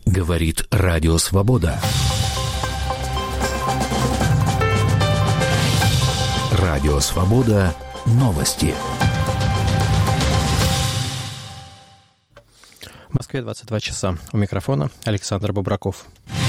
Говорит Радио Свобода. Радио Свобода. Новости. В Москве 22 часа. У микрофона Александр Бобраков.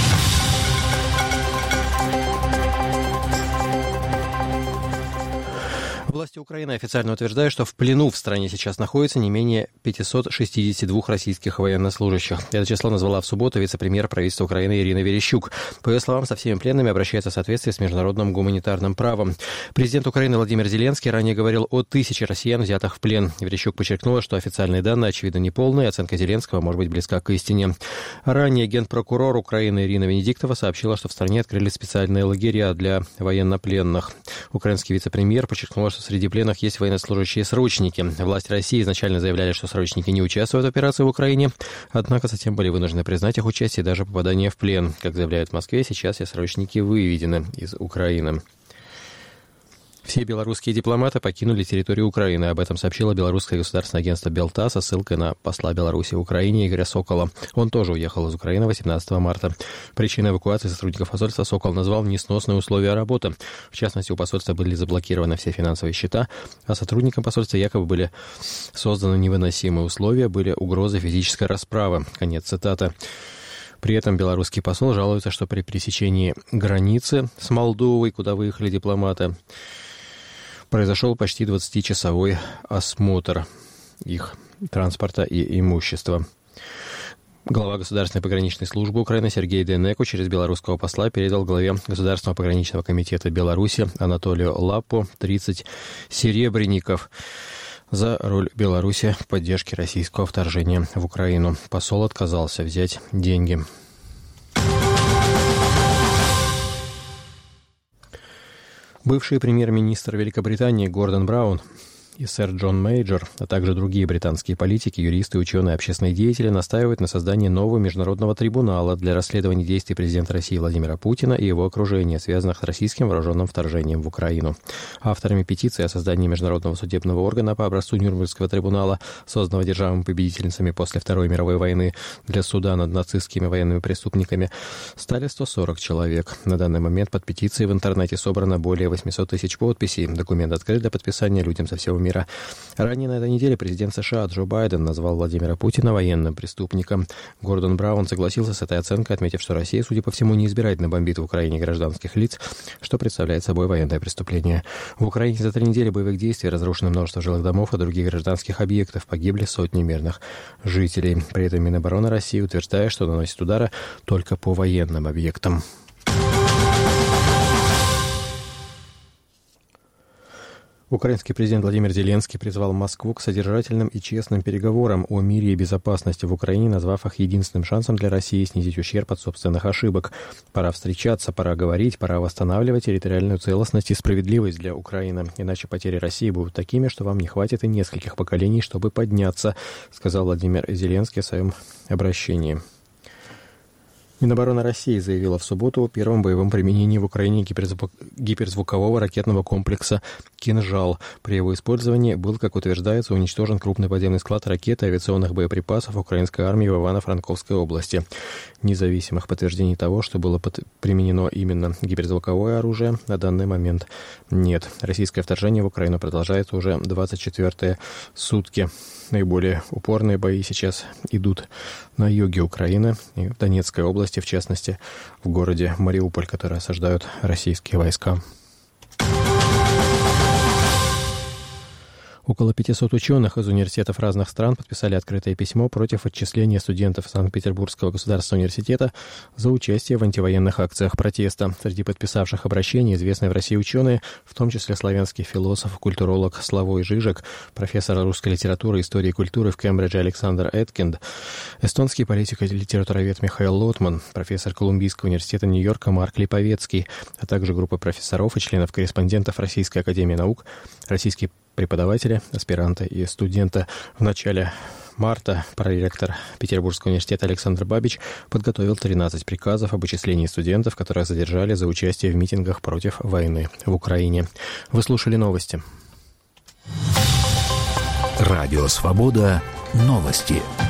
Власти Украины официально утверждают, что в плену в стране сейчас находится не менее 562 российских военнослужащих. Это число назвала в субботу вице-премьер правительства Украины Ирина Верещук. По ее словам, со всеми пленными обращаются в соответствии с международным гуманитарным правом. Президент Украины Владимир Зеленский ранее говорил о 1000 россиян, взятых в плен. Верещук подчеркнула, что официальные данные, очевидно, неполные, оценка Зеленского может быть близка к истине. Ранее генпрокурор Украины Ирина Венедиктова сообщила, что в стране открыли специальные лагеря для военнопленных. Украинский вице-премьер подчеркнул, что среди пленных есть военнослужащие-срочники. Власти России изначально заявляли, что срочники не участвуют в операции в Украине, однако затем были вынуждены признать их участие и даже попадание в плен. Как заявляют в Москве, сейчас все срочники выведены из Украины. Все белорусские дипломаты покинули территорию Украины. Об этом сообщило белорусское государственное агентство Белта со ссылкой на посла Беларуси в Украине Игоря Сокола. Он тоже уехал из Украины 18 марта. Причиной эвакуации сотрудников посольства Сокол назвал несносные условия работы. В частности, у посольства были заблокированы все финансовые счета, а сотрудникам посольства якобы были созданы невыносимые условия, были угрозы физической расправы. Конец цитаты. При этом белорусский посол жалуется, что при пересечении границы с Молдовой, куда выехали дипломаты, произошел почти 20-часовой осмотр их транспорта и имущества. Глава Государственной пограничной службы Украины Сергей Денеко через белорусского посла передал главе Государственного пограничного комитета Беларуси Анатолию Лаппу 30 серебряников за роль Беларуси в поддержке российского вторжения в Украину. Посол отказался взять деньги. Бывший премьер-министр Великобритании Гордон Браун и сэр Джон Мейджор, а также другие британские политики, юристы, ученые, общественные деятели настаивают на создании нового международного трибунала для расследования действий президента России Владимира Путина и его окружения, связанных с российским вооруженным вторжением в Украину. Авторами петиции о создании международного судебного органа по образцу Нюрнбергского трибунала, созданного державами-победительницами после Второй мировой войны для суда над нацистскими военными преступниками, стали 140 человек. На данный момент под петицией в интернете собрано более 800 тысяч подписей. Документ открыт для подписания людям со всего мира. Ранее на этой неделе президент США Джо Байден назвал Владимира Путина военным преступником. Гордон Браун согласился с этой оценкой, отметив, что Россия, судя по всему, неизбирательно бомбит в Украине гражданских лиц, что представляет собой военное преступление. В Украине за 3 недели боевых действий разрушено множество жилых домов и других гражданских объектов, погибли сотни мирных жителей. При этом Минобороны России утверждает, что наносит удары только по военным объектам. Украинский президент Владимир Зеленский призвал Москву к содержательным и честным переговорам о мире и безопасности в Украине, назвав их единственным шансом для России снизить ущерб от собственных ошибок. Пора встречаться, пора говорить, пора восстанавливать территориальную целостность и справедливость для Украины. Иначе потери России будут такими, что вам не хватит и нескольких поколений, чтобы подняться, сказал Владимир Зеленский в своем обращении. Минобороны России заявила в субботу о первом боевом применении в Украине гиперзвукового ракетного комплекса «Кинжал». При его использовании был, как утверждается, уничтожен крупный подземный склад ракет и авиационных боеприпасов украинской армии в Ивано-Франковской области. Независимых подтверждений того, что было применено именно гиперзвуковое оружие, на данный момент нет. Российское вторжение в Украину продолжается уже 24-е сутки. Наиболее упорные бои сейчас идут на юге Украины и в Донецкой области, в частности, в городе Мариуполь, который осаждают российские войска. Около 500 ученых из университетов разных стран подписали открытое письмо против отчисления студентов Санкт-Петербургского государственного университета за участие в антивоенных акциях протеста. Среди подписавших обращение известные в России ученые, в том числе славянский философ, культуролог Славой Жижик, профессор русской литературы, истории и культуры в Кембридже Александр Эткинд, эстонский политик и литературовед Михаил Лотман, профессор Колумбийского университета Нью-Йорка Марк Липовецкий, а также группа профессоров и членов-корреспондентов Российской академии наук, российские преподаватели, аспиранты и студенты. В начале марта проректор Петербургского университета Александр Бабич подготовил 13 приказов об отчислении студентов, которых задержали за участие в митингах против войны в Украине. Вы слушали новости. Радио «Свобода». Новости.